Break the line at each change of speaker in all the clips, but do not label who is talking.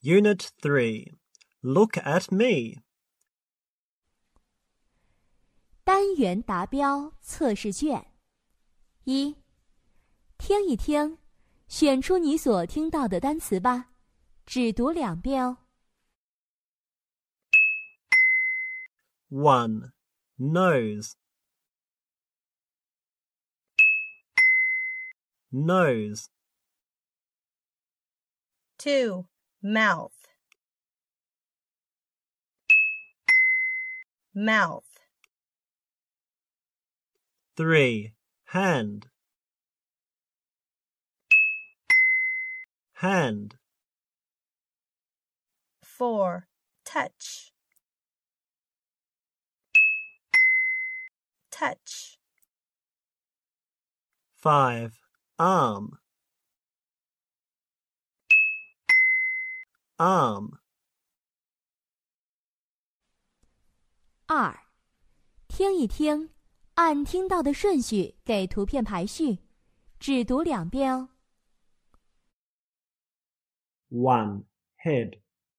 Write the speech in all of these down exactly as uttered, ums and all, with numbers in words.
Unit three. Look at me.
单元达标测试卷一，听一听，选出你所听到的单词吧，只读两遍哦。
one. Nose. Nose.
two. Mouth. Mouth.
three. Hand. Hand.
four. Touch. Touch.
five. Arm. Arm.
二，听一听，按听到的顺序给图片排序，只读两遍哦。
one. Head.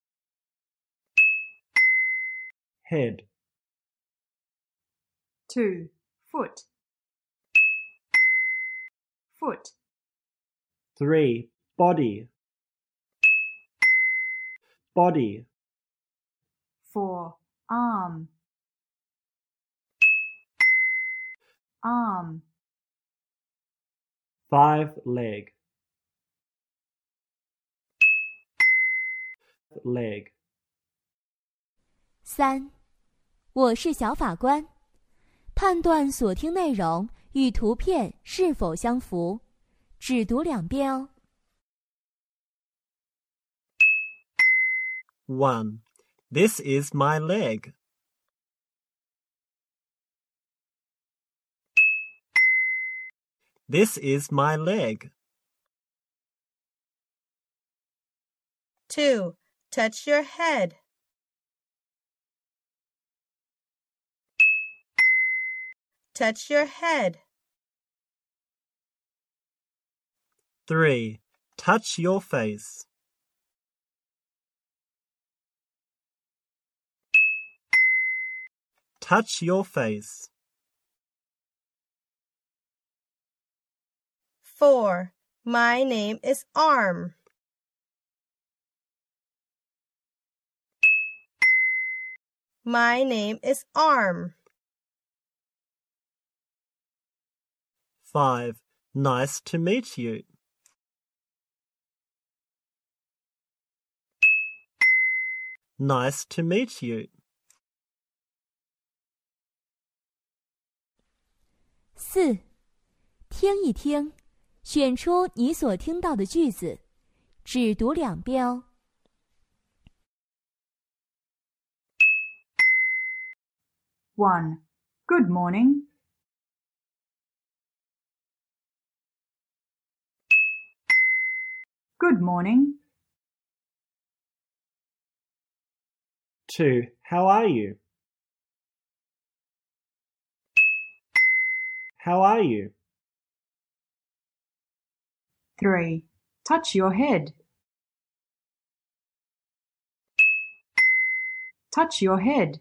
Head.
two. Foot. Foot.
three. Body. Body.
four. Arm. Arm.
five. Leg. Leg.
三，我是小法官，判断所听内容与图片是否相符，只读两遍哦。
one. This is my leg. This is my leg.
two. Touch your head. Touch your head.
three. Touch your face. Touch your face.
four. My name is Arm. My name is Arm.
five. Nice to meet you. Nice to meet you.
四，听一听，选出你所听到的句子，只读两遍哦。
one. Good morning. Good morning.
two. How are you? How are you?
three. Touch your head. Touch your head.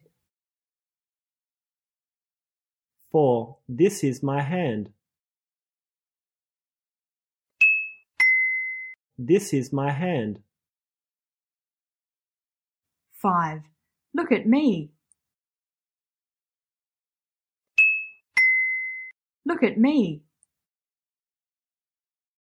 four. This is my hand. This is my hand.
five. Look at me. Look at me.